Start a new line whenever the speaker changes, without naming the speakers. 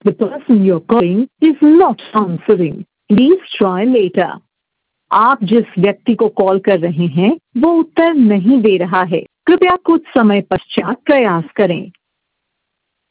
The person you're calling is not answering. Please try later. आप जिस व्यक्ति को कॉल कर रहे हैं वो उत्तर नहीं दे रहा है। कृपया कुछ समय पश्चात प्रयास करें।